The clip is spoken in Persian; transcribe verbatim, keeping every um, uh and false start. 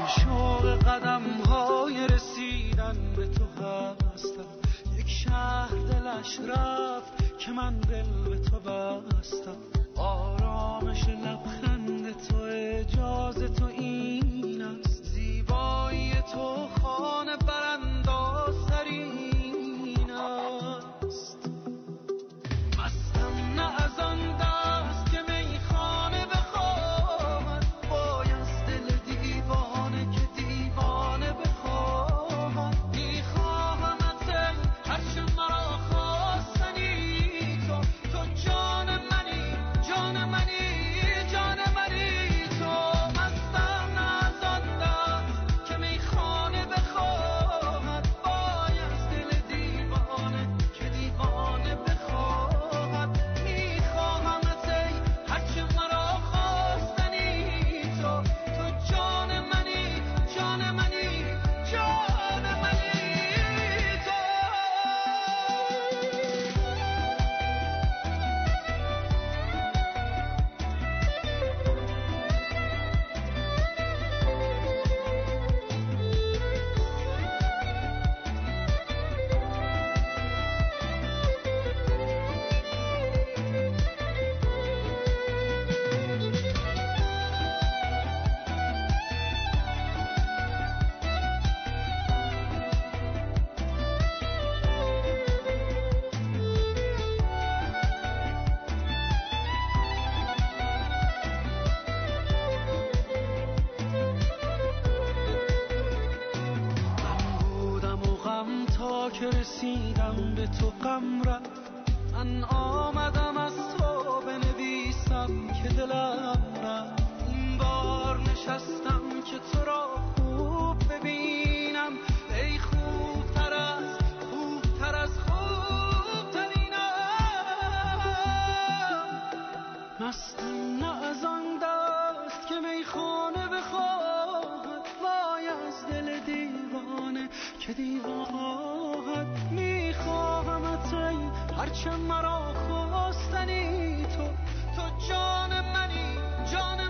شوق قدم های رسیدن به تو هستم. یک شهر دلش رفت که من دل به تو بستم. آرامش لبخند تو اجازه تو این است. زیبایی تو خانه برانداز ترین است. مستم نه از آن دست که میخانه بخواهد، باید دل دیوانه که دیوانه بخواهد. میخواهمت ای هرچه مرا خواستنی تو، تو جان منی جان منی جان منی تو. مستم نه از آن دست که میخانه بخواهد، باید دل دیوانه که دیوانه بخواهد. میخواهمت ای هرچه مرا خواستنی تو، تو جان منی جان منی جان منی تو. تا که رسیدم به تو غم رفت. من آمدم از تو بنویسم که دلم رفت. این بار نشستم که تو را خوب ببینم. ای خوبتر از خوبتر از خوبترینم. مستم نه از آن دست که میخانه بخواهد، وای از دل دیوانه که دیوانه. میخواهمت ای هرچه مرا خواستنی تو، تو جان منی جان